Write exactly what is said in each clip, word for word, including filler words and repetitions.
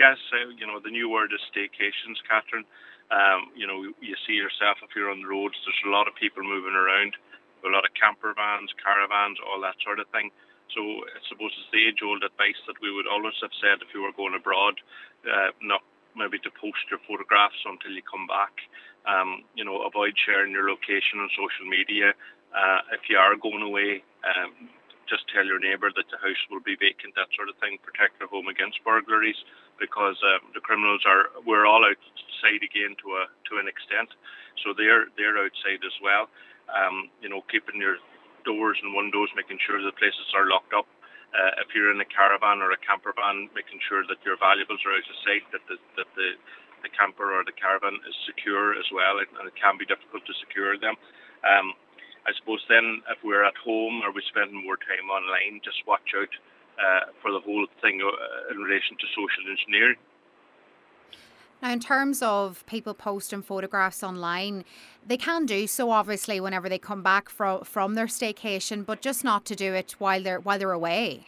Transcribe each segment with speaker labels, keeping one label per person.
Speaker 1: Yes, uh, you know, the new word is staycations, Catherine. Um, you know, you see yourself if you're on the roads, there's a lot of people moving around, a lot of camper vans, caravans, all that sort of thing. So I suppose it's the age-old advice that we would always have said if you were going abroad, uh, not maybe to post your photographs until you come back. Um, you know, avoid sharing your location on social media. Uh, if you are going away, um, just tell your neighbour that the house will be vacant, that sort of thing. Protect your home against burglaries, because um, the criminals are, we're all outside again to a to an extent, so they're they're outside as well. Um, you know, keeping your doors and windows, making sure the places are locked up. Uh, if you're in a caravan or a camper van, making sure that your valuables are out of sight, that the that the the camper or the caravan is secure as well, and it can be difficult to secure them. Um, I suppose then if we're at home or we spend more time online, just watch out uh, for the whole thing uh, in relation to social engineering.
Speaker 2: Now, in terms of people posting photographs online, they can do so obviously whenever they come back from from their staycation, but just not to do it while they're while they're away.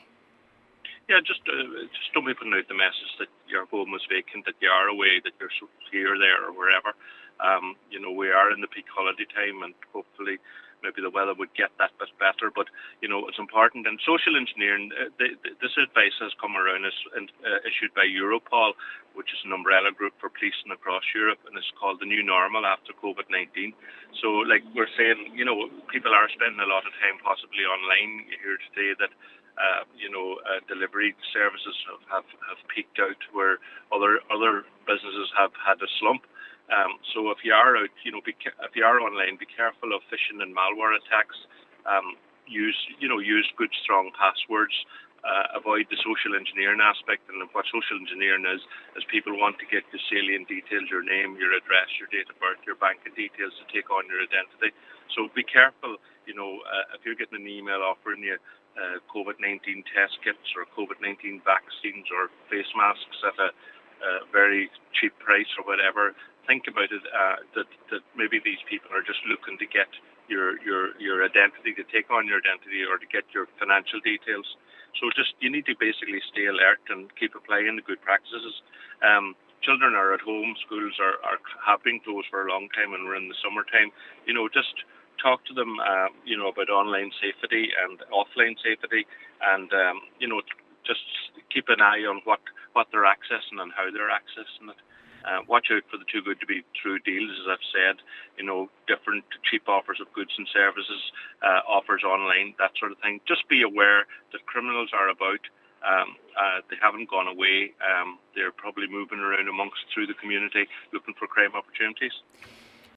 Speaker 1: Yeah, just uh, just don't be putting out the message that your home is vacant, that you are away, that you're here, there, or wherever. Um, you know, we are in the peak holiday time, and hopefully maybe the weather would get that bit better. But, you know, it's important. And social engineering, uh, the, the, this advice has come around, is uh, issued by Europol, which is an umbrella group for policing across Europe, and it's called the new normal after COVID nineteen. So, like we're saying, you know, people are spending a lot of time possibly online. You hear today that Uh, you know, uh, delivery services have, have, have peaked out where other other businesses have had a slump. Um, so if you are out, you know, be, if you are online, be careful of phishing and malware attacks. Um, use, you know, use good strong passwords. Uh, avoid the social engineering aspect. And what social engineering is, is people want to get the salient details, your name, your address, your date of birth, your banking details to take on your identity. So be careful, you know, uh, if you're getting an email offering you uh, COVID nineteen test kits or COVID nineteen vaccines or face masks at a uh, very cheap price or whatever, think about it, uh, that, that maybe these people are just looking to get your, your, your identity, to take on your identity or to get your financial details. So just, you need to basically stay alert and keep applying the good practices. Um, children are at home, schools are, are have been closed for a long time, and we're in the summertime. You know, just talk to them, uh, you know, about online safety and offline safety, and, um, you know, just keep an eye on what, what they're accessing and how they're accessing it. Uh, watch out for the too good to be true deals, as I've said, you know, different cheap offers of goods and services, uh, offers online, that sort of thing. Just be aware that criminals are about. Um, uh, they haven't gone away. Um, they're probably moving around amongst through the community looking for crime opportunities.